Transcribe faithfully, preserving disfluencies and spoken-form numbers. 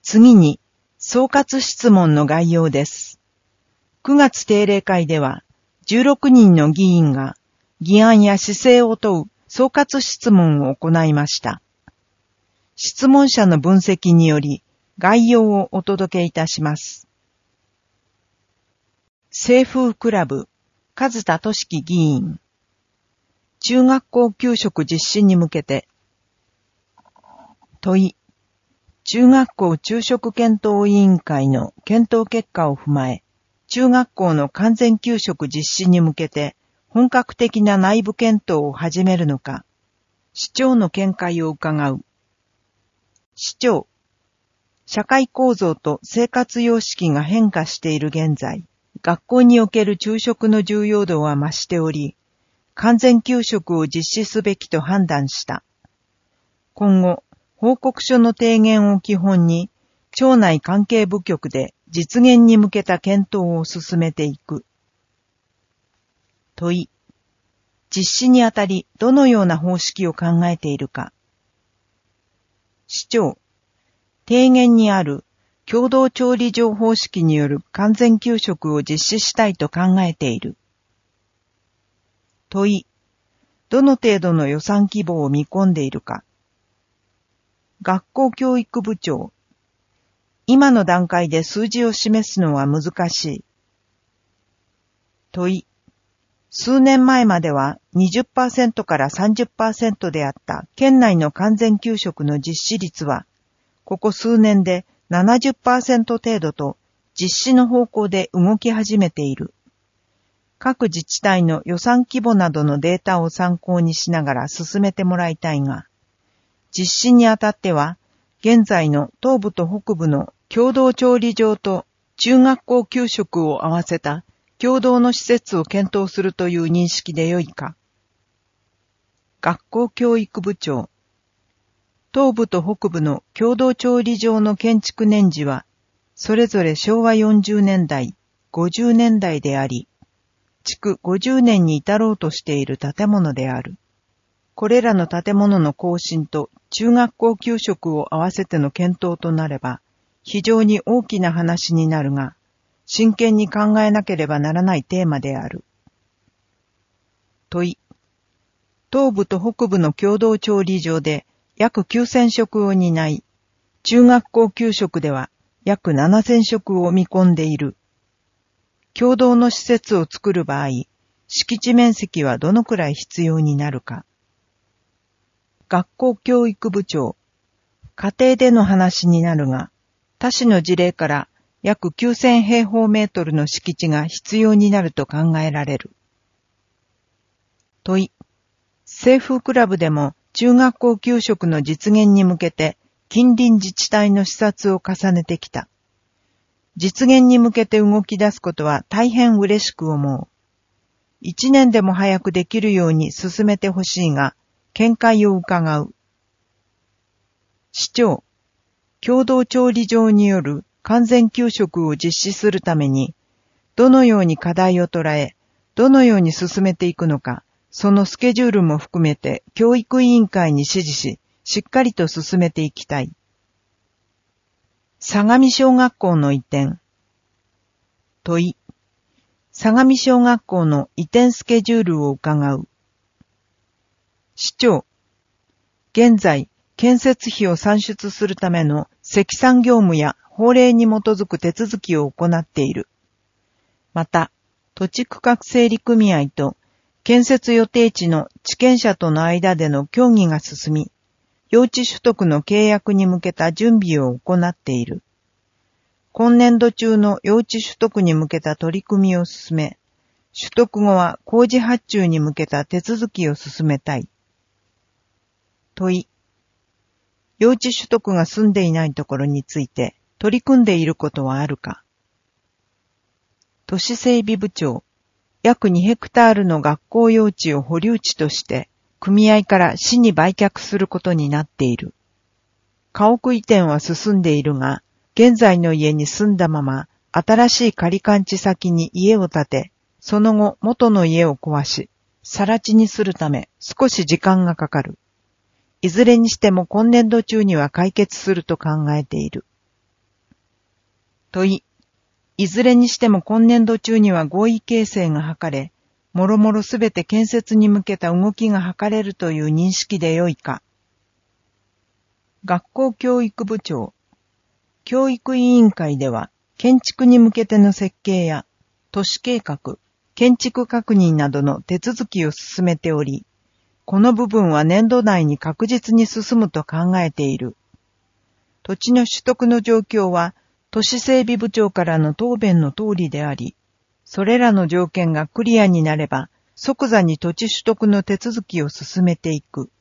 次に、総括質問の概要です。くがつ定例会では、じゅうろくにんの議員が、議案や姿勢を問う総括質問を行いました。質問者の分析により、概要をお届けいたします。清風クラブ、数田俊樹議員。中学校給食実施に向けて。問い。中学校昼食検討委員会の検討結果を踏まえ、中学校の完全給食実施に向けて本格的な内部検討を始めるのか、市長の見解を伺う。市長。社会構造と生活様式が変化している現在、学校における昼食の重要度は増しており、完全給食を実施すべきと判断した。今後、報告書の提言を基本に、庁内関係部局で実現に向けた検討を進めていく。問い。実施にあたりどのような方式を考えているか。市長。提言にある共同調理場方式による完全給食を実施したいと考えている。問い。どの程度の予算規模を見込んでいるか。学校教育部長。今の段階で数字を示すのは難しい。問い。数年前までは にじゅっパーセント から さんじゅっパーセント であった県内の完全給食の実施率は、ここ数年で ななじゅっパーセント 程度と実施の方向で動き始めている。各自治体の予算規模などのデータを参考にしながら進めてもらいたいが、実施にあたっては、現在の東部と北部の共同調理場と中学校給食を合わせた共同の施設を検討するという認識でよいか。学校教育部長。東部と北部の共同調理場の建築年次は、それぞれしょうわよんじゅうねんだい、ごじゅうねんだいであり、築ごじゅうねんに至ろうとしている建物である。これらの建物の更新と中学校給食を合わせての検討となれば、非常に大きな話になるが、真剣に考えなければならないテーマである。問い。東部と北部の共同調理場で約きゅうせんしょくを担い、中学校給食では約ななせんしょくを見込んでいる。共同の施設を作る場合、敷地面積はどのくらい必要になるか。学校教育部長。家庭での話になるが、他市の事例から約きゅうせんへいほうメートルの敷地が必要になると考えられる。問い。清風クラブでも中学校給食の実現に向けて近隣自治体の視察を重ねてきた。実現に向けて動き出すことは大変嬉しく思う。一年でも早くできるように進めてほしいが、見解を伺う。市長。共同調理場による完全給食を実施するために、どのように課題を捉え、どのように進めていくのか、そのスケジュールも含めて教育委員会に指示し、しっかりと進めていきたい。相模小学校の移転。問い。相模小学校の移転スケジュールを伺う。市長。現在、建設費を算出するための積算業務や法令に基づく手続きを行っている。また、土地区画整理組合と建設予定地の地権者との間での協議が進み、用地取得の契約に向けた準備を行っている。今年度中の用地取得に向けた取り組みを進め、取得後は工事発注に向けた手続きを進めたい。問い。用地取得が済んでいないところについて取り組んでいることはあるか。都市整備部長。約にヘクタールの学校用地を保留地として、組合から市に売却することになっている。家屋移転は進んでいるが、現在の家に住んだまま、新しい仮換地先に家を建て、その後元の家を壊し、更地にするため少し時間がかかる。いずれにしても今年度中には解決すると考えている。 問い。いずれにしても今年度中には合意形成が図れ、もろもろすべて建設に向けた動きが図れるという認識でよいか。学校教育部長。教育委員会では、建築に向けての設計や、都市計画、建築確認などの手続きを進めており、この部分は年度内に確実に進むと考えている。土地の取得の状況は、都市整備部長からの答弁の通りであり、それらの条件がクリアになれば、即座に土地取得の手続きを進めていく。